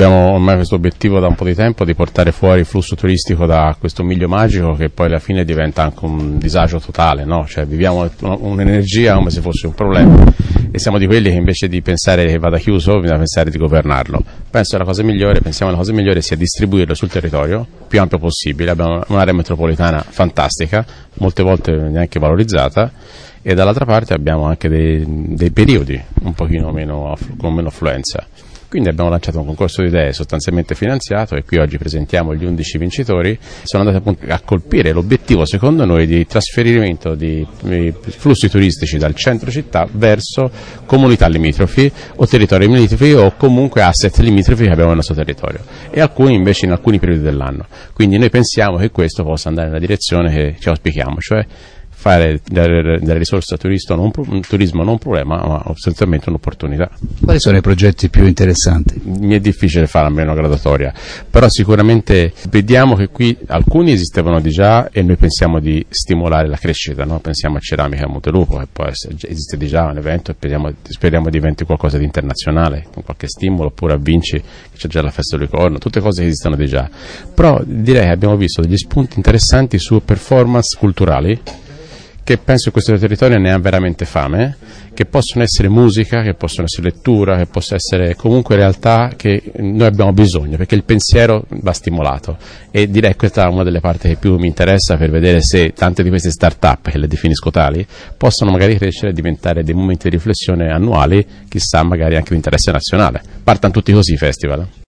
Abbiamo ormai questo obiettivo da un po' di tempo di portare fuori il flusso turistico da questo miglio magico che poi alla fine diventa anche un disagio totale, no? Cioè viviamo un'energia come se fosse un problema e siamo di quelli che invece di pensare che vada chiuso bisogna pensare di governarlo. Pensiamo che la cosa migliore sia distribuirlo sul territorio più ampio possibile. Abbiamo un'area metropolitana fantastica, molte volte neanche valorizzata, e dall'altra parte abbiamo anche dei periodi un pochino con meno affluenza. Quindi abbiamo lanciato un concorso di idee sostanzialmente finanziato e qui oggi presentiamo gli 11 vincitori. Sono andati appunto a colpire l'obiettivo, secondo noi, di trasferimento di flussi turistici dal centro città verso comunità limitrofi o territori limitrofi o comunque asset limitrofi che abbiamo nel nostro territorio, e alcuni invece in alcuni periodi dell'anno. Quindi noi pensiamo che questo possa andare nella direzione che ci auspichiamo, cioè fare delle risorse a turismo non un problema, ma sostanzialmente un'opportunità. Quali sono i progetti più interessanti? Mi è difficile fare almeno una graduatoria, però sicuramente vediamo che qui alcuni esistevano di già e noi pensiamo di stimolare la crescita, no? Pensiamo a Ceramica a Montelupo, che poi esiste di già un evento e speriamo diventi qualcosa di internazionale, con qualche stimolo, oppure a Vinci, che c'è già la festa del Licorno, tutte cose che esistono di già. Però direi che abbiamo visto degli spunti interessanti su performance culturali, che penso che questo territorio ne ha veramente fame, che possono essere musica, che possono essere lettura, che possono essere comunque realtà che noi abbiamo bisogno, perché il pensiero va stimolato, e direi che questa è una delle parti che più mi interessa, per vedere se tante di queste start-up, che le definisco tali, possono magari crescere e diventare dei momenti di riflessione annuali, chissà magari anche di interesse nazionale. Partano tutti così i festival.